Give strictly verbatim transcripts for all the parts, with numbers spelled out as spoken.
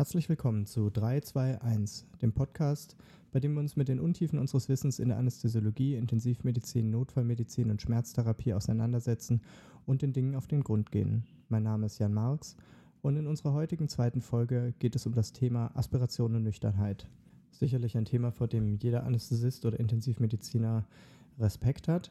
Herzlich willkommen zu drei zwei eins, dem Podcast, bei dem wir uns mit den Untiefen unseres Wissens in der Anästhesiologie, Intensivmedizin, Notfallmedizin und Schmerztherapie auseinandersetzen und den Dingen auf den Grund gehen. Mein Name ist Jan Marx und in unserer heutigen zweiten Folge geht es um das Thema Aspiration und Nüchternheit. Sicherlich ein Thema, vor dem jeder Anästhesist oder Intensivmediziner Respekt hat.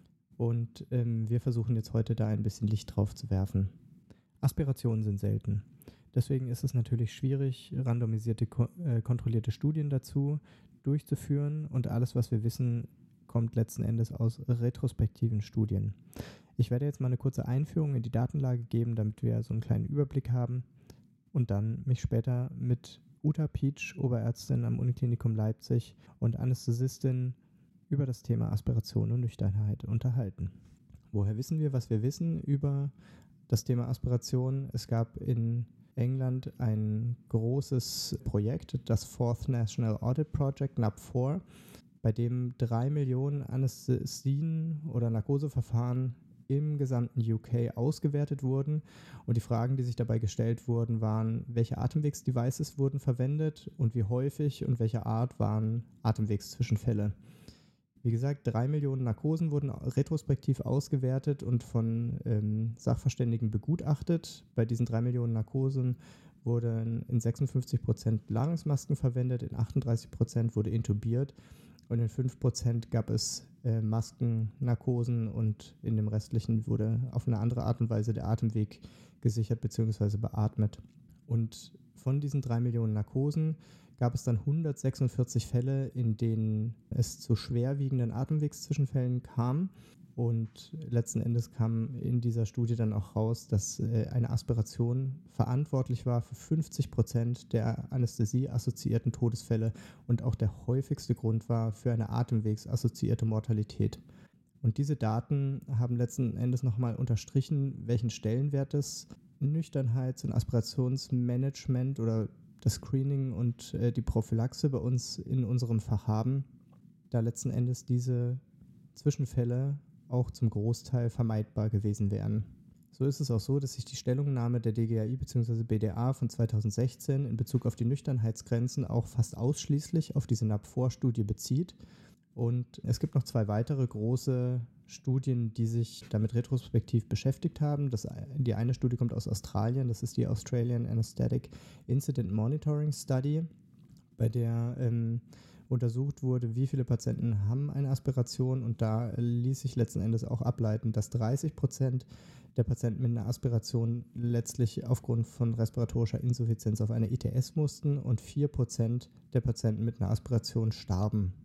Und ähm, wir versuchen jetzt heute da ein bisschen Licht drauf zu werfen. Aspirationen sind selten. Deswegen ist es natürlich schwierig, randomisierte, äh, kontrollierte Studien dazu durchzuführen. Und alles, was wir wissen, kommt letzten Endes aus retrospektiven Studien. Ich werde jetzt mal eine kurze Einführung in die Datenlage geben, damit wir so einen kleinen Überblick haben. Und dann mich später mit Uta Pietsch, Oberärztin am Uniklinikum Leipzig und Anästhesistin über das Thema Aspiration und Nüchternheit unterhalten. Woher wissen wir, was wir wissen über das Thema Aspiration? Es gab in England ein großes Projekt, das Fourth National Audit Project, N A P vier, bei dem drei Millionen Anästhesien- oder Narkoseverfahren im gesamten U K ausgewertet wurden. Und die Fragen, die sich dabei gestellt wurden, waren, welche Atemwegsdevices wurden verwendet und wie häufig und welcher Art waren Atemwegszwischenfälle. Wie gesagt, drei Millionen Narkosen wurden retrospektiv ausgewertet und von ähm, Sachverständigen begutachtet. Bei diesen drei Millionen Narkosen wurden in sechsundfünfzig Prozent Larynxmasken verwendet, in achtunddreißig Prozent wurde intubiert und in fünf Prozent gab es äh, Maskennarkosen und in dem restlichen wurde auf eine andere Art und Weise der Atemweg gesichert bzw. beatmet. Und von diesen drei Millionen Narkosen gab es dann hundertsechsundvierzig Fälle, in denen es zu schwerwiegenden Atemwegszwischenfällen kam. Und letzten Endes kam in dieser Studie dann auch raus, dass äh, eine Aspiration verantwortlich war für fünfzig Prozent der Anästhesie-assoziierten Todesfälle und auch der häufigste Grund war für eine atemwegsassoziierte Mortalität. Und diese Daten haben letzten Endes nochmal unterstrichen, welchen Stellenwert das Nüchternheits- und Aspirationsmanagement oder das Screening und äh, die Prophylaxe bei uns in unserem Fach haben, da letzten Endes diese Zwischenfälle auch zum Großteil vermeidbar gewesen wären. So ist es auch so, dass sich die Stellungnahme der D G A I bzw. B D A von zweitausendsechzehn in Bezug auf die Nüchternheitsgrenzen auch fast ausschließlich auf diese N A P vier Studie bezieht. Und es gibt noch zwei weitere große Studien, die sich damit retrospektiv beschäftigt haben. Das, die eine Studie kommt aus Australien, das ist die Australian Anesthetic Incident Monitoring Study, bei der ähm, untersucht wurde, wie viele Patienten haben eine Aspiration, und da ließ sich letzten Endes auch ableiten, dass dreißig Prozent der Patienten mit einer Aspiration letztlich aufgrund von respiratorischer Insuffizienz auf eine I T S mussten und vier Prozent der Patienten mit einer Aspiration starben.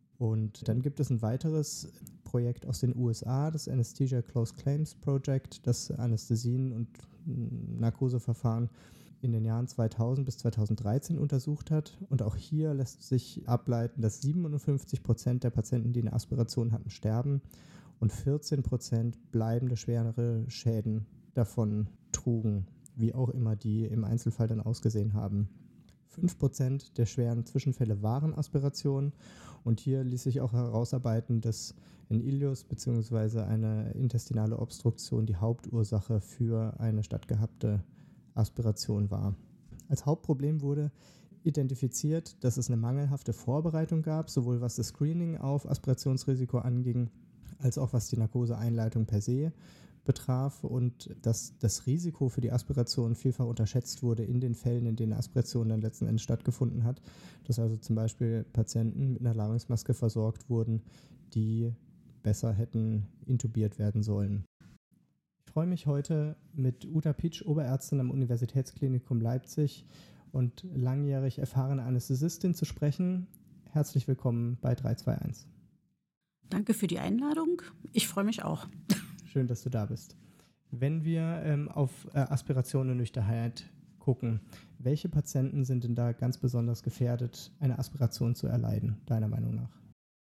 Und dann gibt es ein weiteres Projekt aus den U S A, das Anesthesia Close Claims Project, das Anästhesien- und Narkoseverfahren in den Jahren zweitausend bis zweitausenddreizehn untersucht hat. Und auch hier lässt sich ableiten, dass siebenundfünfzig Prozent der Patienten, die eine Aspiration hatten, sterben und vierzehn Prozent bleibende schwere Schäden davon trugen, wie auch immer die im Einzelfall dann ausgesehen haben. fünf Prozent der schweren Zwischenfälle waren Aspirationen, und hier ließ sich auch herausarbeiten, dass ein Ileus bzw. eine intestinale Obstruktion die Hauptursache für eine stattgehabte Aspiration war. Als Hauptproblem wurde identifiziert, dass es eine mangelhafte Vorbereitung gab, sowohl was das Screening auf Aspirationsrisiko anging, als auch was die Narkoseeinleitung per se betraf, und dass das Risiko für die Aspiration vielfach unterschätzt wurde in den Fällen, in denen Aspiration dann letzten Endes stattgefunden hat, dass also zum Beispiel Patienten mit einer Larynxmaske versorgt wurden, die besser hätten intubiert werden sollen. Ich freue mich heute mit Uta Pietsch, Oberärztin am Universitätsklinikum Leipzig und langjährig erfahrene Anästhesistin, zu sprechen. Herzlich willkommen bei drei zwei eins. Danke für die Einladung. Ich freue mich auch. Schön, dass du da bist. Wenn wir ähm, auf äh, Aspiration und Nüchternheit gucken, welche Patienten sind denn da ganz besonders gefährdet, eine Aspiration zu erleiden, deiner Meinung nach?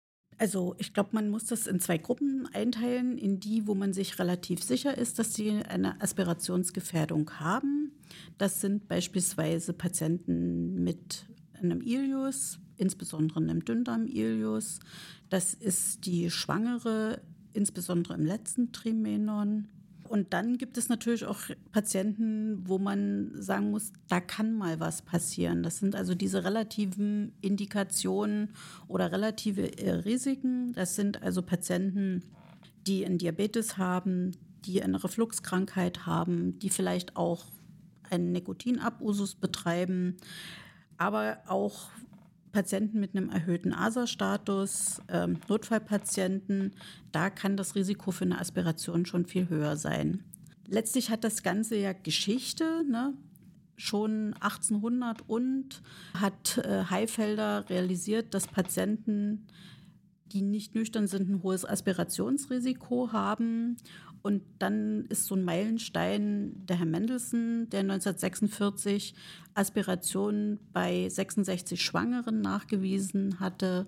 Also ich glaube, man muss das in zwei Gruppen einteilen, in die, wo man sich relativ sicher ist, dass sie eine Aspirationsgefährdung haben. Das sind beispielsweise Patienten mit einem Ileus, insbesondere einem Dünndarm-Ileus. Das ist die Schwangere, insbesondere im letzten Trimenon. und dann gibt es natürlich auch Patienten, wo man sagen muss, da kann mal was passieren. Das sind also diese relativen Indikationen oder relative äh, Risiken. Das sind also Patienten, die einen Diabetes haben, die eine Refluxkrankheit haben, die vielleicht auch einen Nikotinabusus betreiben, aber auch Patienten mit einem erhöhten A S A-Status, ähm, Notfallpatienten, da kann das Risiko für eine Aspiration schon viel höher sein. Letztlich hat das Ganze ja Geschichte, ne? Schon achtzehnhundert und hat äh, Haifelder realisiert, dass Patienten, die nicht nüchtern sind, ein hohes Aspirationsrisiko haben. Und dann ist so ein Meilenstein der Herr Mendelssohn, der neunzehnhundertsechsundvierzig Aspirationen bei sechsundsechzig Schwangeren nachgewiesen hatte,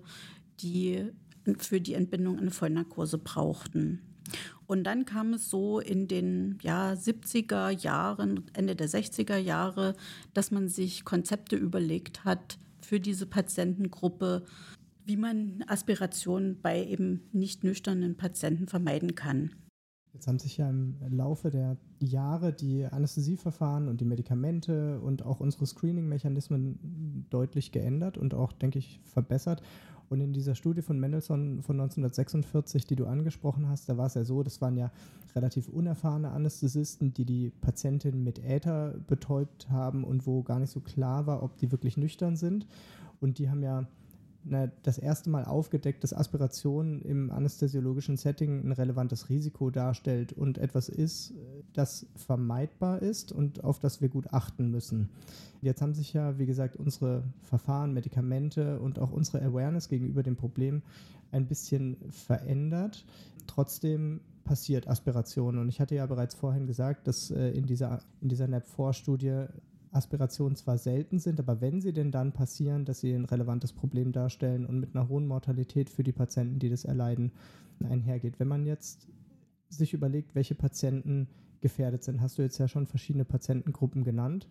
die für die Entbindung eine Vollnarkose brauchten. Und dann kam es so in den ja, siebziger Jahren, Ende der sechziger Jahre, dass man sich Konzepte überlegt hat für diese Patientengruppe, wie man Aspirationen bei eben nicht nüchternen Patienten vermeiden kann. Jetzt haben sich ja im Laufe der Jahre die Anästhesieverfahren und die Medikamente und auch unsere Screening-Mechanismen deutlich geändert und auch, denke ich, verbessert. Und in dieser Studie von Mendelssohn von neunzehnhundertsechsundvierzig, die du angesprochen hast, da war es ja so, das waren ja relativ unerfahrene Anästhesisten, die die Patientin mit Äther betäubt haben und wo gar nicht so klar war, ob die wirklich nüchtern sind. Und die haben ja Na, das erste Mal aufgedeckt, dass Aspiration im anästhesiologischen Setting ein relevantes Risiko darstellt und etwas ist, das vermeidbar ist und auf das wir gut achten müssen. Jetzt haben sich ja, wie gesagt, unsere Verfahren, Medikamente und auch unsere Awareness gegenüber dem Problem ein bisschen verändert. Trotzdem passiert Aspiration. Und ich hatte ja bereits vorhin gesagt, dass äh, in dieser, in dieser N A P vier Studie Aspirationen zwar selten sind, aber wenn sie denn dann passieren, dass sie ein relevantes Problem darstellen und mit einer hohen Mortalität für die Patienten, die das erleiden, einhergeht. Wenn man jetzt sich überlegt, welche Patienten gefährdet sind, hast du jetzt ja schon verschiedene Patientengruppen genannt.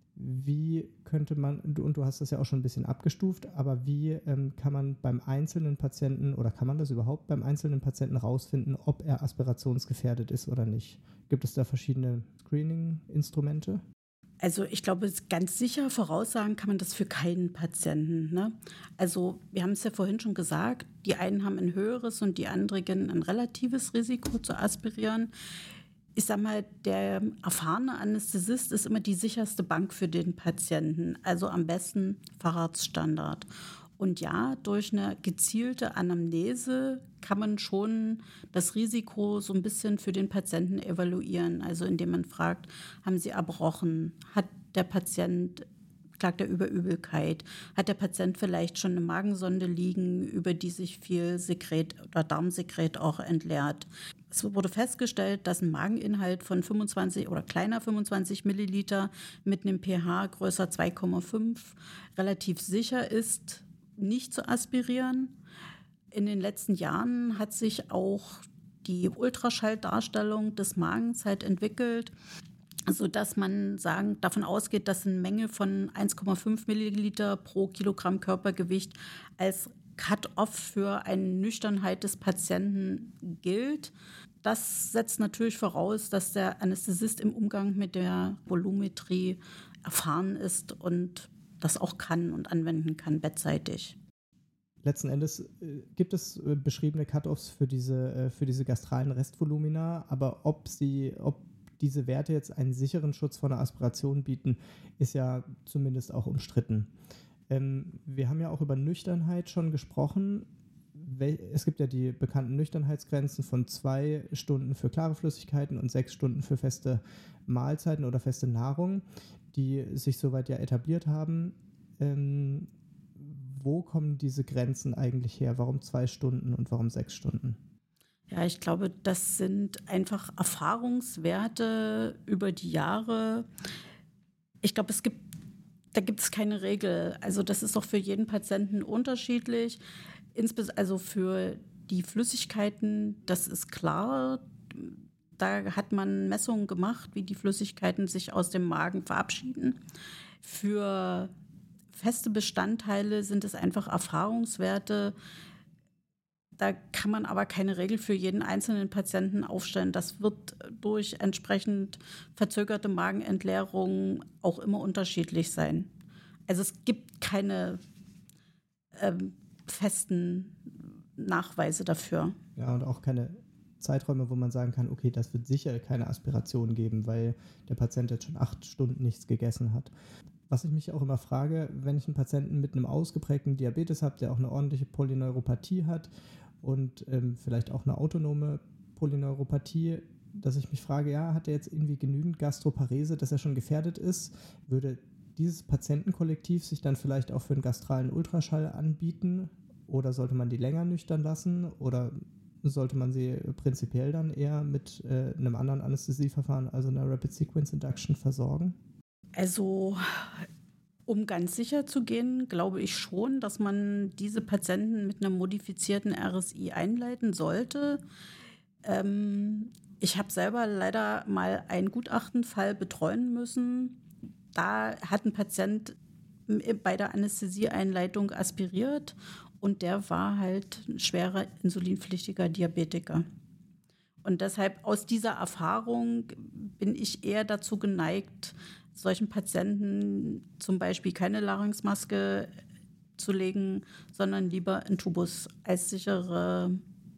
Wie könnte man, und du hast das ja auch schon ein bisschen abgestuft, aber wie ähm, kann man beim einzelnen Patienten oder kann man das überhaupt beim einzelnen Patienten rausfinden, ob er aspirationsgefährdet ist oder nicht? Gibt es da verschiedene Screening-Instrumente? Also ich glaube, ganz sicher voraussagen kann man das für keinen Patienten. Ne? Also wir haben es ja vorhin schon gesagt, die einen haben ein höheres und die anderen ein relatives Risiko zu aspirieren. Ich sage mal, der erfahrene Anästhesist ist immer die sicherste Bank für den Patienten, also am besten Facharztstandard. Und ja, durch eine gezielte Anamnese kann man schon das Risiko so ein bisschen für den Patienten evaluieren. Also indem man fragt, haben Sie erbrochen? Hat der Patient, klagt er über Übelkeit? Hat der Patient vielleicht schon eine Magensonde liegen, über die sich viel Sekret oder Darmsekret auch entleert? Es wurde festgestellt, dass ein Mageninhalt von fünfundzwanzig oder kleiner fünfundzwanzig Milliliter mit einem pH größer zwei Komma fünf relativ sicher ist, nicht zu aspirieren. In den letzten Jahren hat sich auch die Ultraschalldarstellung des Magens halt entwickelt, sodass man sagen, davon ausgeht, dass eine Menge von eins Komma fünf Milliliter pro Kilogramm Körpergewicht als Cut-off für eine Nüchternheit des Patienten gilt. Das setzt natürlich voraus, dass der Anästhesist im Umgang mit der Volumetrie erfahren ist und das auch kann und anwenden kann, bettseitig. Letzten Endes äh, gibt es äh, beschriebene Cut-offs für diese, äh, für diese gastralen Restvolumina, aber ob sie, ob diese Werte jetzt einen sicheren Schutz vor einer Aspiration bieten, ist ja zumindest auch umstritten. Ähm, wir haben ja auch über Nüchternheit schon gesprochen. Es gibt ja die bekannten Nüchternheitsgrenzen von zwei Stunden für klare Flüssigkeiten und sechs Stunden für feste Mahlzeiten oder feste Nahrung, die sich soweit ja etabliert haben. Ähm, wo kommen diese Grenzen eigentlich her? Warum zwei Stunden und warum sechs Stunden? Ja, ich glaube, das sind einfach Erfahrungswerte über die Jahre. Ich glaube, es gibt, da gibt es keine Regel. Also das ist auch für jeden Patienten unterschiedlich. Insbesondere also für die Flüssigkeiten, das ist klar. Da hat man Messungen gemacht, wie die Flüssigkeiten sich aus dem Magen verabschieden. Für feste Bestandteile sind es einfach Erfahrungswerte. Da kann man aber keine Regel für jeden einzelnen Patienten aufstellen. Das wird durch entsprechend verzögerte Magenentleerung auch immer unterschiedlich sein. Also es gibt keine ähm, festen Nachweise dafür. Ja, und auch keine Zeiträume, wo man sagen kann, okay, das wird sicher keine Aspiration geben, weil der Patient jetzt schon acht Stunden nichts gegessen hat. Was ich mich auch immer frage, wenn ich einen Patienten mit einem ausgeprägten Diabetes habe, der auch eine ordentliche Polyneuropathie hat und ähm, vielleicht auch eine autonome Polyneuropathie, dass ich mich frage, ja, hat er jetzt irgendwie genügend Gastroparese, dass er schon gefährdet ist? Würde dieses Patientenkollektiv sich dann vielleicht auch für einen gastralen Ultraschall anbieten? Oder sollte man die länger nüchtern lassen? Oder sollte man sie prinzipiell dann eher mit äh, einem anderen Anästhesieverfahren, also einer Rapid Sequence Induction, versorgen? Also, um ganz sicher zu gehen, glaube ich schon, dass man diese Patienten mit einem modifizierten R S I einleiten sollte. Ähm, ich habe selber leider mal einen Gutachtenfall betreuen müssen. Da hat ein Patient bei der Anästhesieeinleitung aspiriert und der war halt ein schwerer insulinpflichtiger Diabetiker. Und deshalb aus dieser Erfahrung bin ich eher dazu geneigt, solchen Patienten zum Beispiel keine Larynxmaske zu legen, sondern lieber einen Tubus als sichere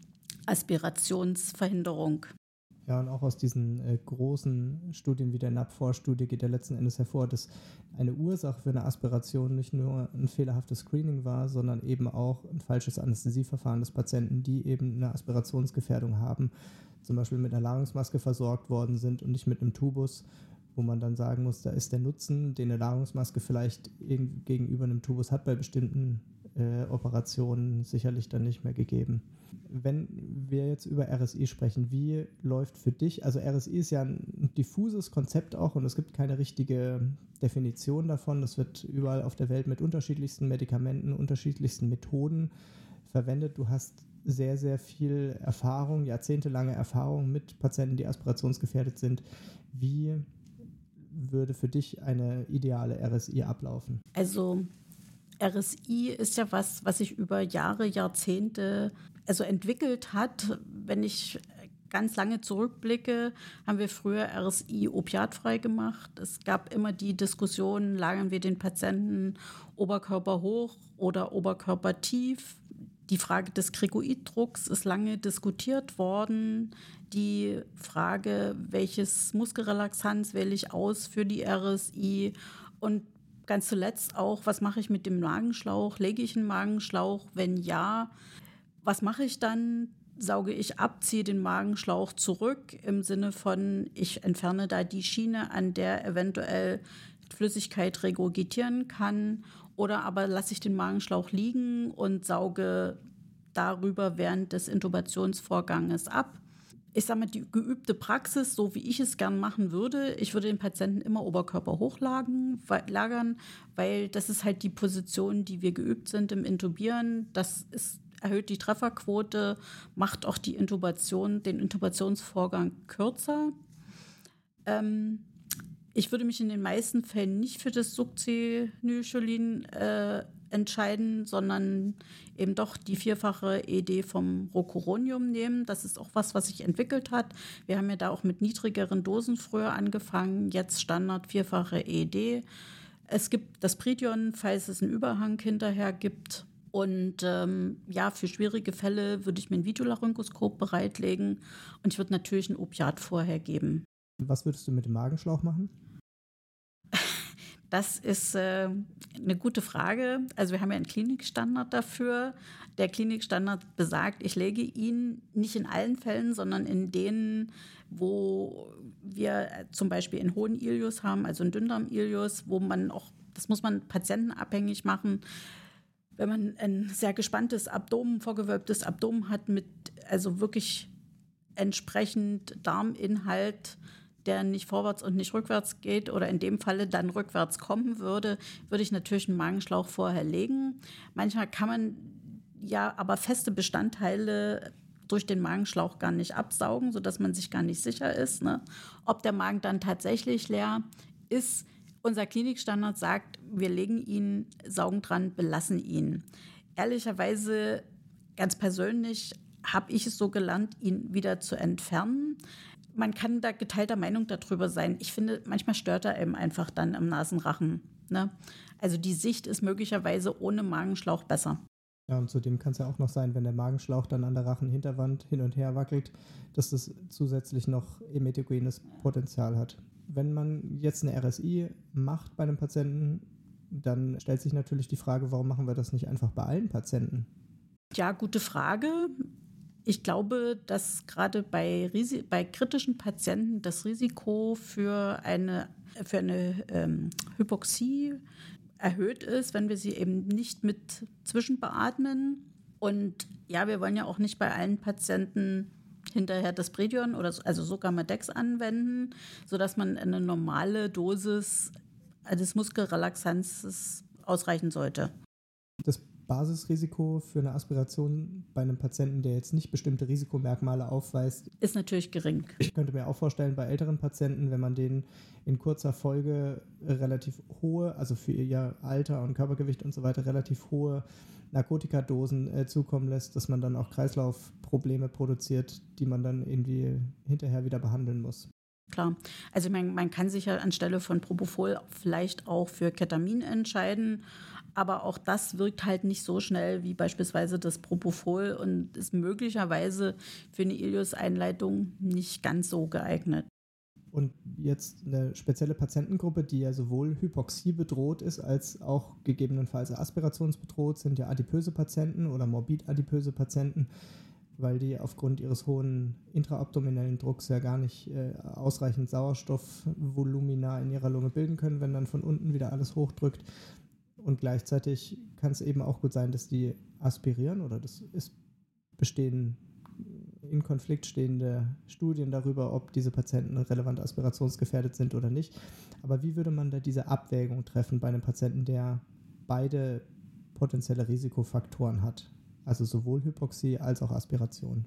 Aspirationsverhinderung. Ja, und auch aus diesen äh, großen Studien wie der N A P-Vor-Studie geht ja letzten Endes hervor, dass eine Ursache für eine Aspiration nicht nur ein fehlerhaftes Screening war, sondern eben auch ein falsches Anästhesieverfahren des Patienten, die eben eine Aspirationsgefährdung haben, zum Beispiel mit einer Larynxmaske versorgt worden sind und nicht mit einem Tubus, wo man dann sagen muss, da ist der Nutzen, den eine Larynxmaske vielleicht gegenüber einem Tubus hat, bei bestimmten äh, Operationen sicherlich dann nicht mehr gegeben. Wenn wir jetzt über R S I sprechen, wie läuft für dich, also R S I ist ja ein diffuses Konzept auch und es gibt keine richtige Definition davon. Das wird überall auf der Welt mit unterschiedlichsten Medikamenten, unterschiedlichsten Methoden verwendet. Du hast sehr, sehr viel Erfahrung, jahrzehntelange Erfahrung mit Patienten, die aspirationsgefährdet sind. Wie würde für dich eine ideale R S I ablaufen? Also R S I ist ja was, was sich über Jahre, Jahrzehnte also entwickelt hat. Wenn ich ganz lange zurückblicke, haben wir früher R S I opiatfrei gemacht. Es gab immer die Diskussion, lagern wir den Patienten Oberkörper hoch oder Oberkörper tief. Die Frage des Krigoiddrucks ist lange diskutiert worden. Die Frage, welches Muskelrelaxanz wähle ich aus für die R S I? Und ganz zuletzt auch, was mache ich mit dem Magenschlauch? Lege ich einen Magenschlauch? Wenn ja, was mache ich dann? Sauge ich ab, ziehe den Magenschlauch zurück im Sinne von, ich entferne da die Schiene, an der eventuell Flüssigkeit regurgitieren kann, oder aber lasse ich den Magenschlauch liegen und sauge darüber während des Intubationsvorganges ab. Ich sage mal, die geübte Praxis, so wie ich es gern machen würde, ich würde den Patienten immer Oberkörper hochlagern, weil das ist halt die Position, die wir geübt sind im Intubieren. Das ist, erhöht die Trefferquote, macht auch die Intubation, den Intubationsvorgang kürzer. Ähm, ich würde mich in den meisten Fällen nicht für das Succinylcholin äh, entscheiden, sondern eben doch die vierfache E D vom Rocuronium nehmen. Das ist auch was, was sich entwickelt hat. Wir haben ja da auch mit niedrigeren Dosen früher angefangen, jetzt Standard vierfache E D. Es gibt das Pridion, falls es einen Überhang hinterher gibt. Und ähm, ja, für schwierige Fälle würde ich mir ein Videolaryngoskop bereitlegen und ich würde natürlich ein Opiat vorher geben. Was würdest du mit dem Magenschlauch machen? Das ist äh, eine gute Frage. Also wir haben ja einen Klinikstandard dafür. Der Klinikstandard besagt, ich lege ihn nicht in allen Fällen, sondern in denen, wo wir zum Beispiel einen hohen Ileus haben, also einen Dünndarm-Ileus, wo man auch, das muss man patientenabhängig machen, wenn man ein sehr gespanntes Abdomen, vorgewölbtes Abdomen hat mit also wirklich entsprechend Darminhalt, der nicht vorwärts und nicht rückwärts geht oder in dem Falle dann rückwärts kommen würde, würde ich natürlich einen Magenschlauch vorher legen. Manchmal kann man ja aber feste Bestandteile durch den Magenschlauch gar nicht absaugen, sodass man sich gar nicht sicher ist, ne? Ob der Magen dann tatsächlich leer ist. Unser Klinikstandard sagt, wir legen ihn, saugen dran, belassen ihn. Ehrlicherweise ganz persönlich habe ich es so gelernt, ihn wieder zu entfernen. Man kann da geteilter Meinung darüber sein. Ich finde, manchmal stört er eben einfach dann im Nasenrachen. Ne? Also die Sicht ist möglicherweise ohne Magenschlauch besser. Ja, und zudem kann es ja auch noch sein, wenn der Magenschlauch dann an der Rachenhinterwand hin und her wackelt, dass das zusätzlich noch emetogenes Potenzial hat. Wenn man jetzt eine R S I macht bei einem Patienten, dann stellt sich natürlich die Frage, warum machen wir das nicht einfach bei allen Patienten? Ja, gute Frage. Ich glaube, dass gerade bei, Risi- bei kritischen Patienten das Risiko für eine, für eine ähm, Hypoxie erhöht ist, wenn wir sie eben nicht mit zwischenbeatmen. Und ja, wir wollen ja auch nicht bei allen Patienten hinterher das Bredion oder so, also sogar Madex anwenden, sodass man eine normale Dosis des Muskelrelaxanzes ausreichen sollte. Das Basisrisiko für eine Aspiration bei einem Patienten, der jetzt nicht bestimmte Risikomerkmale aufweist, ist natürlich gering. Ich könnte mir auch vorstellen, bei älteren Patienten, wenn man denen in kurzer Folge relativ hohe, also für ihr Alter und Körpergewicht und so weiter, relativ hohe Narkotikadosen äh, zukommen lässt, dass man dann auch Kreislaufprobleme produziert, die man dann irgendwie hinterher wieder behandeln muss. Klar, also man, man kann sich ja anstelle von Propofol vielleicht auch für Ketamin entscheiden, aber auch das wirkt halt nicht so schnell wie beispielsweise das Propofol und ist möglicherweise für eine Ileus-Einleitung nicht ganz so geeignet. Und jetzt eine spezielle Patientengruppe, die ja sowohl Hypoxie bedroht ist, als auch gegebenenfalls aspirationsbedroht, sind ja adipöse Patienten oder morbid-adipöse Patienten, weil die aufgrund ihres hohen intraabdominellen Drucks ja gar nicht äh, ausreichend Sauerstoffvolumina in ihrer Lunge bilden können, wenn dann von unten wieder alles hochdrückt. Und gleichzeitig kann es eben auch gut sein, dass die aspirieren, oder das ist bestehen in Konflikt stehende Studien darüber, ob diese Patienten relevant aspirationsgefährdet sind oder nicht. Aber wie würde man da diese Abwägung treffen bei einem Patienten, der beide potenzielle Risikofaktoren hat? Also sowohl Hypoxie als auch Aspiration.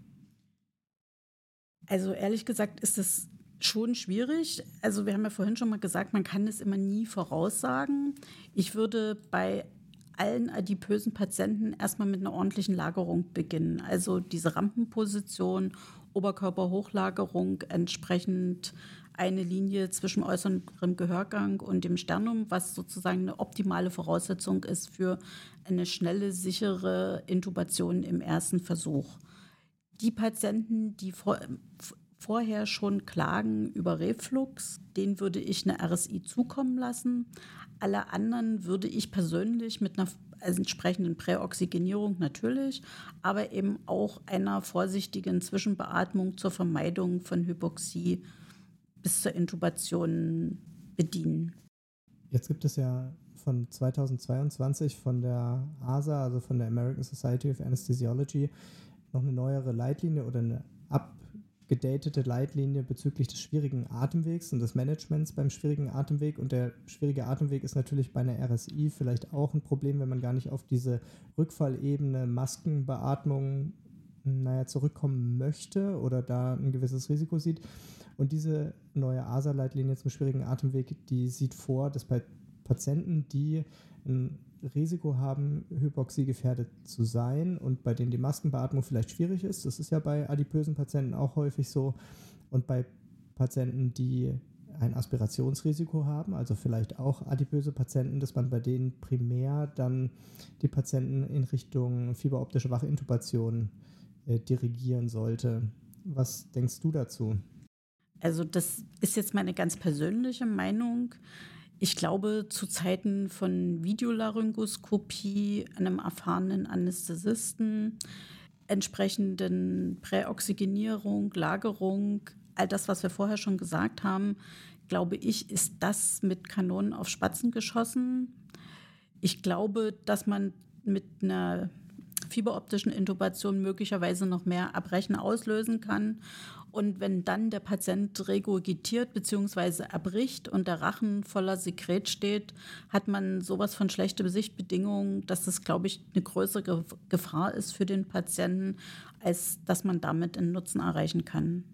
Also ehrlich gesagt ist es schon schwierig. Also wir haben ja vorhin schon mal gesagt, man kann es immer nie voraussagen. Ich würde bei allen adipösen Patienten erstmal mit einer ordentlichen Lagerung beginnen. Also diese Rampenposition, Oberkörperhochlagerung, entsprechend eine Linie zwischen äußerem Gehörgang und dem Sternum, was sozusagen eine optimale Voraussetzung ist für eine schnelle, sichere Intubation im ersten Versuch. Die Patienten, die vor, vorher schon klagen über Reflux, denen würde ich eine R S I zukommen lassen. Alle anderen würde ich persönlich mit einer entsprechenden Präoxygenierung natürlich, aber eben auch einer vorsichtigen Zwischenbeatmung zur Vermeidung von Hypoxie bis zur Intubation bedienen. Jetzt gibt es ja von zweitausendzweiundzwanzig von der A S A, also von der American Society of Anesthesiology, noch eine neuere Leitlinie oder eine abgedatete Leitlinie bezüglich des schwierigen Atemwegs und des Managements beim schwierigen Atemweg. Und der schwierige Atemweg ist natürlich bei einer R S I vielleicht auch ein Problem, wenn man gar nicht auf diese Rückfallebene Maskenbeatmung naja, zurückkommen möchte oder da ein gewisses Risiko sieht. Und diese neue A S A-Leitlinie zum schwierigen Atemweg, die sieht vor, dass bei Patienten, die ein Risiko haben, hypoxiegefährdet zu sein und bei denen die Maskenbeatmung vielleicht schwierig ist, das ist ja bei adipösen Patienten auch häufig so, und bei Patienten, die ein Aspirationsrisiko haben, also vielleicht auch adipöse Patienten, dass man bei denen primär dann die Patienten in Richtung fieberoptische Wachintubation äh, dirigieren sollte. Was denkst du dazu? Also das ist jetzt meine ganz persönliche Meinung. Ich glaube, zu Zeiten von Videolaryngoskopie, einem erfahrenen Anästhesisten, entsprechenden Präoxygenierung, Lagerung, all das, was wir vorher schon gesagt haben, glaube ich, ist das mit Kanonen auf Spatzen geschossen. Ich glaube, dass man mit einer fieberoptischen Intubation möglicherweise noch mehr Erbrechen auslösen kann. Und wenn dann der Patient regurgitiert bzw. erbricht und der Rachen voller Sekret steht, hat man sowas von schlechte Sichtbedingungen, dass das, glaube ich, eine größere Gefahr ist für den Patienten, als dass man damit einen Nutzen erreichen kann.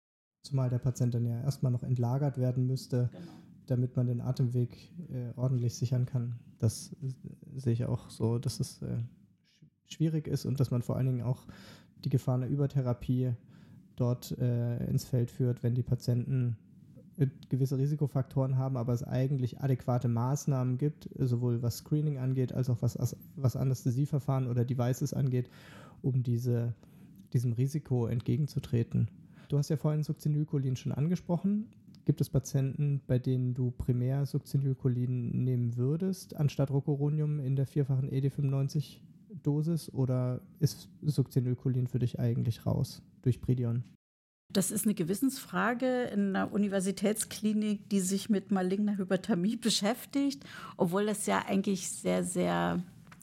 Zumal der Patient dann ja erstmal noch entlagert werden müsste, genau, damit man den Atemweg äh, ordentlich sichern kann. Das äh, sehe ich auch so, dass es äh, schwierig ist und dass man vor allen Dingen auch die Gefahr einer Übertherapie dort äh, ins Feld führt, wenn die Patienten gewisse Risikofaktoren haben, aber es eigentlich adäquate Maßnahmen gibt, sowohl was Screening angeht, als auch was, was Anästhesieverfahren oder Devices angeht, um diese, diesem Risiko entgegenzutreten. Du hast ja vorhin Succinylcholin schon angesprochen. Gibt es Patienten, bei denen du primär Succinylcholin nehmen würdest, anstatt Rocuronium in der vierfachen E D fünfundneunzig-Dosis, oder ist Succinylcholin für dich eigentlich raus durch Bridion? Das ist eine Gewissensfrage in einer Universitätsklinik, die sich mit maligner Hyperthermie beschäftigt, obwohl das ja eigentlich sehr, sehr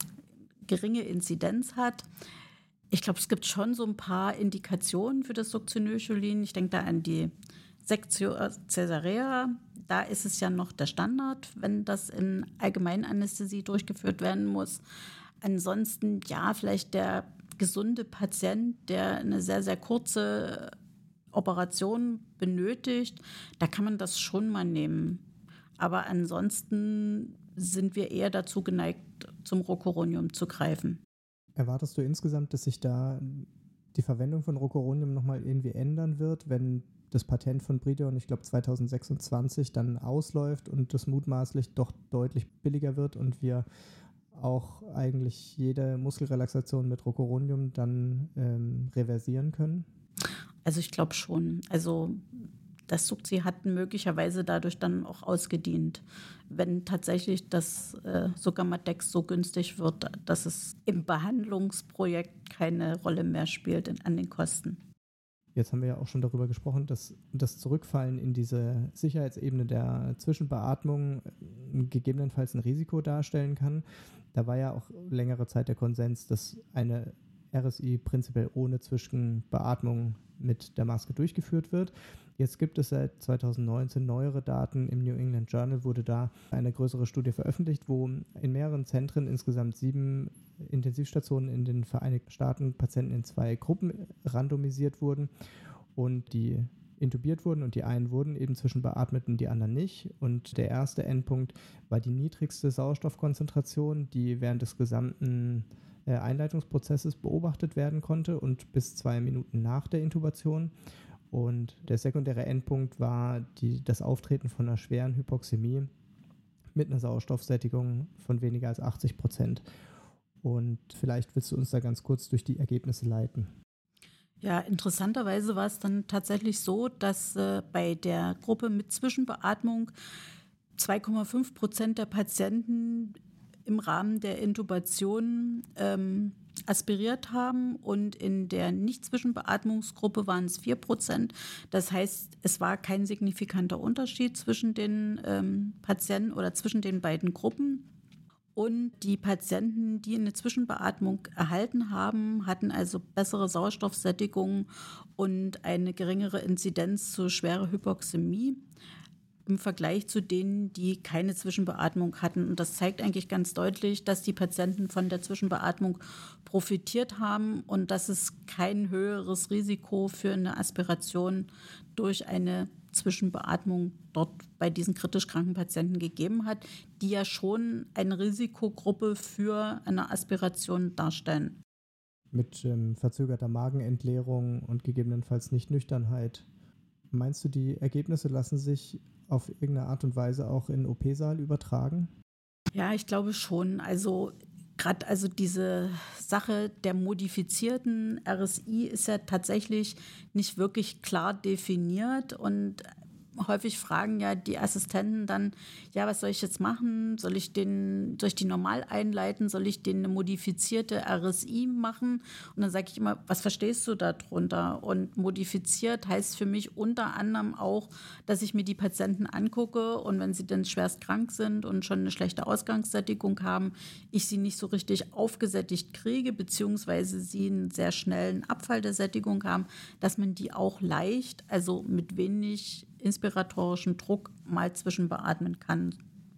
geringe Inzidenz hat. Ich glaube, es gibt schon so ein paar Indikationen für das Succinylcholin. Ich denke da an die Sektio Caesarea. Da ist es ja noch der Standard, wenn das in Allgemeinanästhesie durchgeführt werden muss. Ansonsten, ja, vielleicht der gesunde Patient, der eine sehr, sehr kurze Operation benötigt, da kann man das schon mal nehmen. Aber ansonsten sind wir eher dazu geneigt, zum Rocuronium zu greifen. Erwartest du insgesamt, dass sich da die Verwendung von Rocuronium nochmal irgendwie ändern wird, wenn das Patent von Bridion, ich glaube zwanzig sechsundzwanzig, dann ausläuft und das mutmaßlich doch deutlich billiger wird und wir auch eigentlich jede Muskelrelaxation mit Rocuronium dann ähm, reversieren können? Also ich glaube schon. Also das Succi hat möglicherweise dadurch dann auch ausgedient, wenn tatsächlich das äh, Sugammadex so günstig wird, dass es im Behandlungsprojekt keine Rolle mehr spielt in, an den Kosten. Jetzt haben wir ja auch schon darüber gesprochen, dass das Zurückfallen in diese Sicherheitsebene der Zwischenbeatmung gegebenenfalls ein Risiko darstellen kann. Da war ja auch längere Zeit der Konsens, dass eine R S I prinzipiell ohne Zwischenbeatmung mit der Maske durchgeführt wird. Jetzt gibt es seit zwanzig neunzehn neuere Daten. Im New England Journal wurde da eine größere Studie veröffentlicht, wo in mehreren Zentren insgesamt sieben Intensivstationen in den Vereinigten Staaten Patienten in zwei Gruppen randomisiert wurden und die intubiert wurden und die einen wurden eben zwischenbeatmet und die anderen nicht. Und der erste Endpunkt war die niedrigste Sauerstoffkonzentration, die während des gesamten Einleitungsprozesses beobachtet werden konnte und bis zwei Minuten nach der Intubation. Und der sekundäre Endpunkt war die, das Auftreten von einer schweren Hypoxämie mit einer Sauerstoffsättigung von weniger als achtzig Prozent. Und vielleicht willst du uns da ganz kurz durch die Ergebnisse leiten. Ja, interessanterweise war es dann tatsächlich so, dass äh, bei der Gruppe mit Zwischenbeatmung zwei Komma fünf Prozent der Patienten im Rahmen der Intubation ähm, aspiriert haben und in der Nicht-Zwischenbeatmungsgruppe waren es vier Prozent. Das heißt, es war kein signifikanter Unterschied zwischen den ähm, Patienten oder zwischen den beiden Gruppen. Und die Patienten, die eine Zwischenbeatmung erhalten haben, hatten also bessere Sauerstoffsättigung und eine geringere Inzidenz zu schwerer Hypoxämie im Vergleich zu denen, die keine Zwischenbeatmung hatten. Und das zeigt eigentlich ganz deutlich, dass die Patienten von der Zwischenbeatmung profitiert haben und dass es kein höheres Risiko für eine Aspiration durch eine Zwischenbeatmung dort bei diesen kritisch kranken Patienten gegeben hat, die ja schon eine Risikogruppe für eine Aspiration darstellen. Mit ähm, verzögerter Magenentleerung und gegebenenfalls Nicht-Nüchternheit. Meinst du, die Ergebnisse lassen sich auf irgendeine Art und Weise auch in den O P-Saal übertragen? Ja, ich glaube schon. Also gerade also diese Sache der modifizierten R S I ist ja tatsächlich nicht wirklich klar definiert und häufig fragen ja die Assistenten dann, ja, was soll ich jetzt machen? Soll ich den, soll ich die normal einleiten? Soll ich den eine modifizierte R S I machen? Und dann sage ich immer, was verstehst du darunter? Und modifiziert heißt für mich unter anderem auch, dass ich mir die Patienten angucke und wenn sie dann schwerst krank sind und schon eine schlechte Ausgangssättigung haben, ich sie nicht so richtig aufgesättigt kriege, beziehungsweise sie einen sehr schnellen Abfall der Sättigung haben, dass man die auch leicht, also mit wenig inspiratorischen Druck mal zwischenbeatmen kann.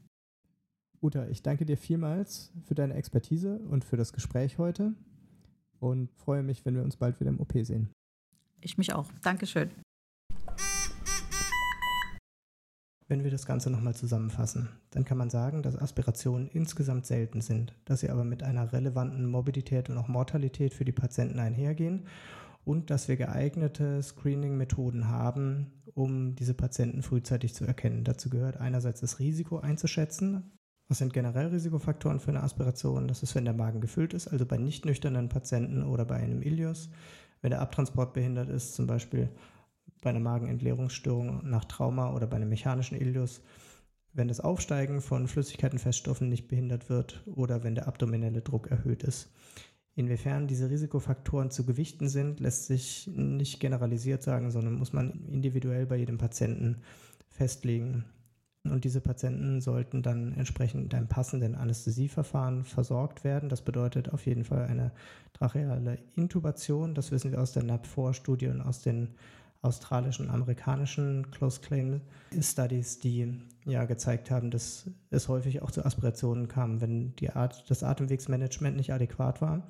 Uta, ich danke dir vielmals für deine Expertise und für das Gespräch heute und freue mich, wenn wir uns bald wieder im O P sehen. Ich mich auch. Dankeschön. Wenn wir das Ganze nochmal zusammenfassen, dann kann man sagen, dass Aspirationen insgesamt selten sind, dass sie aber mit einer relevanten Morbidität und auch Mortalität für die Patienten einhergehen und dass wir geeignete Screening-Methoden haben, um diese Patienten frühzeitig zu erkennen. Dazu gehört einerseits das Risiko einzuschätzen. Was sind generell Risikofaktoren für eine Aspiration? Das ist, wenn der Magen gefüllt ist, also bei nicht nüchternen Patienten oder bei einem Ileus. Wenn der Abtransport behindert ist, zum Beispiel bei einer Magenentleerungsstörung nach Trauma oder bei einem mechanischen Ileus, wenn das Aufsteigen von Flüssigkeitenfeststoffen nicht behindert wird oder wenn der abdominelle Druck erhöht ist. Inwiefern diese Risikofaktoren zu gewichten sind, lässt sich nicht generalisiert sagen, sondern muss man individuell bei jedem Patienten festlegen. Und diese Patienten sollten dann entsprechend mit einem passenden Anästhesieverfahren versorgt werden. Das bedeutet auf jeden Fall eine tracheale Intubation. Das wissen wir aus der N A P vier Studie und aus den australischen und amerikanischen Close Claim Studies, die ja gezeigt haben, dass es häufig auch zu Aspirationen kam, wenn die Art, das Atemwegsmanagement nicht adäquat war.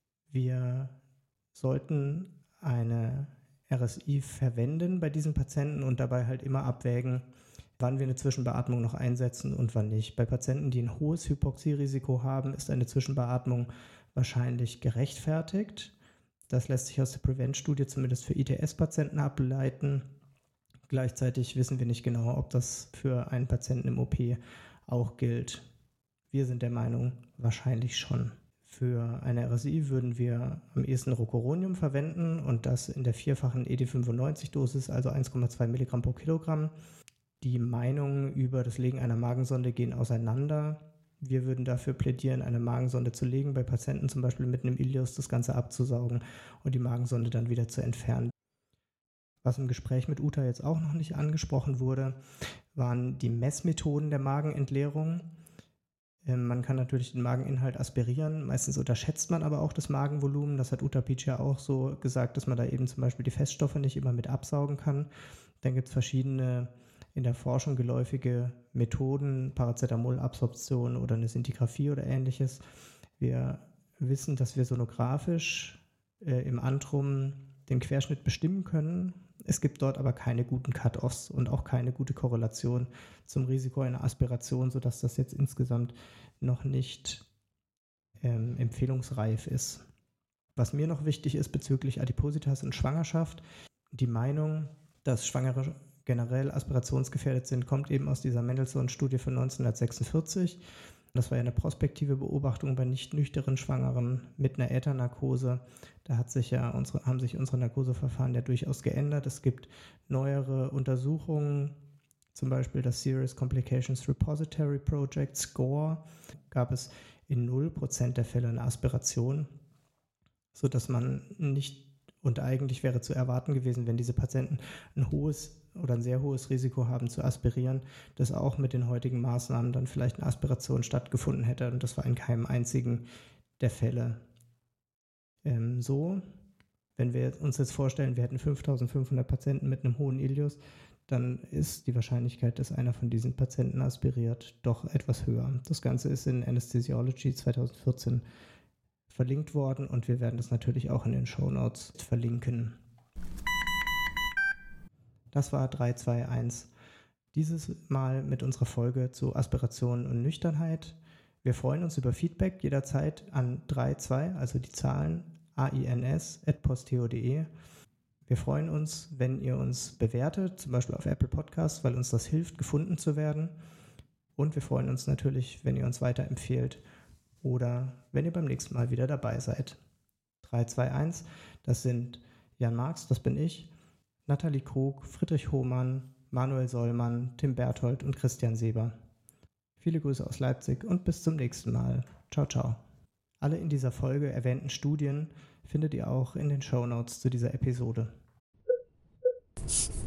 Wir sollten eine R S I verwenden bei diesen Patienten und dabei halt immer abwägen, wann wir eine Zwischenbeatmung noch einsetzen und wann nicht. Bei Patienten, die ein hohes Hypoxierisiko haben, ist eine Zwischenbeatmung wahrscheinlich gerechtfertigt. Das lässt sich aus der Prevent-Studie zumindest für I T S-Patienten ableiten. Gleichzeitig wissen wir nicht genau, ob das für einen Patienten im O P auch gilt. Wir sind der Meinung, wahrscheinlich schon. Für eine R S I würden wir am ehesten Rocuronium verwenden und das in der vierfachen E D fünfundneunzig-Dosis, also eins Komma zwei Milligramm pro Kilogramm. Die Meinungen über das Legen einer Magensonde gehen auseinander. Wir würden dafür plädieren, eine Magensonde zu legen, bei Patienten zum Beispiel mit einem Ileus das Ganze abzusaugen und die Magensonde dann wieder zu entfernen. Was im Gespräch mit Uta jetzt auch noch nicht angesprochen wurde, waren die Messmethoden der Magenentleerung. Ähm, man kann natürlich den Mageninhalt aspirieren, meistens unterschätzt man aber auch das Magenvolumen. Das hat Uta Peach ja auch so gesagt, dass man da eben zum Beispiel die Feststoffe nicht immer mit absaugen kann. Dann gibt es verschiedene in der Forschung geläufige Methoden, Paracetamolabsorption oder eine Sintigraphie oder ähnliches. Wir wissen, dass wir sonografisch äh, im Antrum den Querschnitt bestimmen können. Es gibt dort aber keine guten Cut-Offs und auch keine gute Korrelation zum Risiko einer Aspiration, sodass das jetzt insgesamt noch nicht ähm, empfehlungsreif ist. Was mir noch wichtig ist bezüglich Adipositas und Schwangerschaft, die Meinung, dass Schwangere generell aspirationsgefährdet sind, kommt eben aus dieser Mendelssohn-Studie von neunzehnhundertsechsundvierzig. Das war ja eine prospektive Beobachtung bei nicht nüchternen Schwangeren mit einer Äthernarkose. Da hat sich ja unsere, haben sich unsere Narkoseverfahren ja durchaus geändert. Es gibt neuere Untersuchungen, zum Beispiel das Serious Complications Repository Project, SCORE, gab es in null Prozent der Fälle eine Aspiration, sodass man nicht, und eigentlich wäre zu erwarten gewesen, wenn diese Patienten ein hohes oder ein sehr hohes Risiko haben zu aspirieren, dass auch mit den heutigen Maßnahmen dann vielleicht eine Aspiration stattgefunden hätte und das war in keinem einzigen der Fälle ähm, so. Wenn wir uns jetzt vorstellen, wir hätten fünftausendfünfhundert Patienten mit einem hohen Ileus, dann ist die Wahrscheinlichkeit, dass einer von diesen Patienten aspiriert, doch etwas höher. Das Ganze ist in Anesthesiology zweitausendvierzehn verlinkt worden und wir werden das natürlich auch in den Shownotes verlinken. Das war drei zwei eins. Dieses Mal mit unserer Folge zu Aspiration und Nüchternheit. Wir freuen uns über Feedback jederzeit an drei zwei, also die Zahlen ains at posteo punkt de. Wir freuen uns, wenn ihr uns bewertet, zum Beispiel auf Apple Podcasts, weil uns das hilft, gefunden zu werden. Und wir freuen uns natürlich, wenn ihr uns weiterempfehlt oder wenn ihr beim nächsten Mal wieder dabei seid. drei zwei eins, das sind Jan Marx, das bin ich, Nathalie Krug, Friedrich Hohmann, Manuel Sollmann, Tim Berthold und Christian Seber. Viele Grüße aus Leipzig und bis zum nächsten Mal. Ciao, ciao. Alle in dieser Folge erwähnten Studien findet ihr auch in den Shownotes zu dieser Episode.